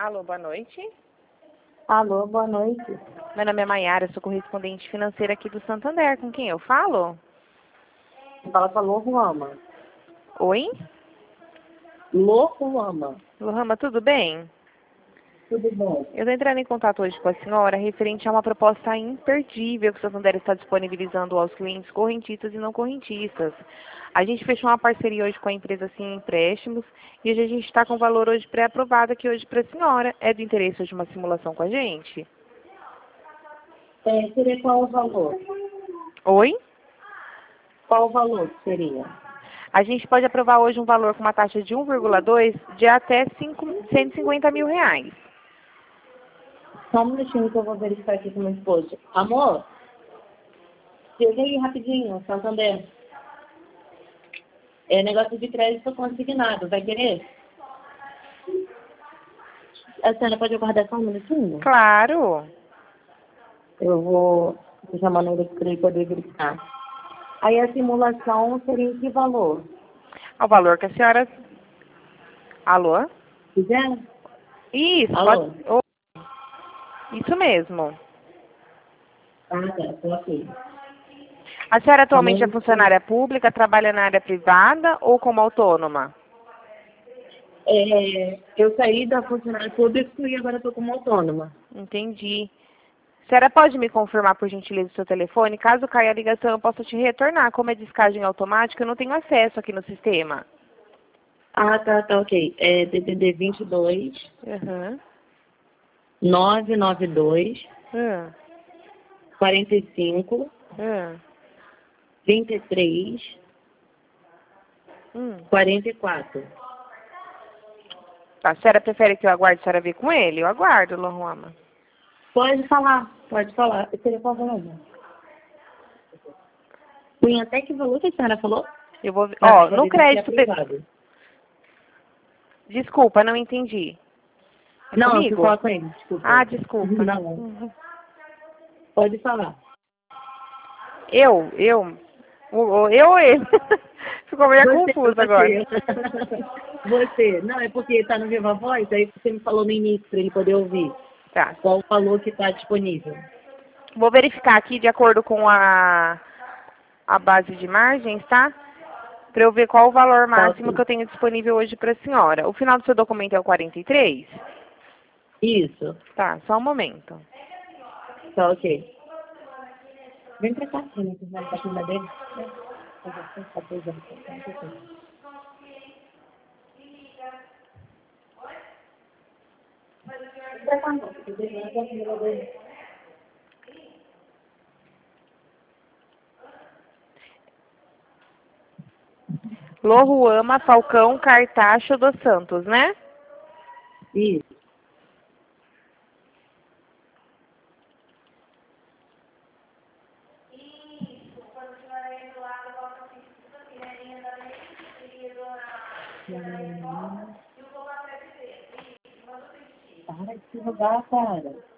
Alô, boa noite. Alô, boa noite. Meu nome é Maiara, sou correspondente financeira aqui do Santander. Com quem eu falo? Fala com a Lohuama. Oi? Lohuama. Lohama, tudo bem? Tudo bom? Eu estou entrando em contato hoje com a senhora referente a uma proposta imperdível que o Santander está disponibilizando aos clientes correntistas e não correntistas. A gente fechou uma parceria hoje com a empresa Sim Empréstimos e hoje a gente está com o valor hoje pré-aprovado aqui hoje para a senhora. É do interesse hoje uma simulação com a gente? Seria qual o valor? Oi? Qual o valor que seria? A gente pode aprovar hoje um valor com uma taxa de 1,2 de até 150 mil reais. Só um minutinho que eu vou verificar aqui com meu esposo. Amor, chega aí rapidinho, Santander. É negócio de crédito consignado, vai querer? A senhora pode aguardar só um minutinho? Claro. Eu vou chamar ele para ele poder verificar. Aí a simulação seria em que valor? O valor que a senhora... Alô? Quiser? Isso, Alô? pode... Isso mesmo. Ah, tá, tô aqui. A senhora atualmente é Amor, funcionária pública, trabalha na área privada ou como autônoma? eu saí da funcionária pública e agora estou como autônoma. Entendi. A senhora pode me confirmar, por gentileza, o seu telefone? Caso caia a ligação, eu posso te retornar. Como é descagem automática, eu não tenho acesso aqui no sistema. Ah, tá, ok. É DDD 22 Uhum. 992 45 Hum. 23 44. Tá, a senhora prefere que eu aguarde a senhora vir com ele? Eu aguardo, Lohuama. Pode falar, pode falar. Eu queria falar mesmo. Punha até que valor que a senhora falou? Eu vou... Para Ó, no poder ver se é crédito... privado. Desculpa, não entendi. É Não, eu fui comigo? falar com ele, desculpa. Ah, desculpa. Não, Uhum. pode falar. Eu? Eu ou ele? Ficou meio confuso agora. Você. Você. Não, é porque está no Viva Voz, aí você me falou no início para ele poder ouvir. Tá. Qual o valor que está disponível? Vou verificar aqui de acordo com a base de margens, tá? Para eu ver qual o valor Tá máximo ok. que eu tenho disponível hoje para a senhora. O final do seu documento é o 43? Isso. Tá, só um momento. Tá ok. Vem pra cá, Tina, que vai estar com a dele. Vem pra cá, não, porque ele vai estar com a dele. Lohuama Falcão Cartacho dos Santos, né? Isso. Para de se jogar, cara.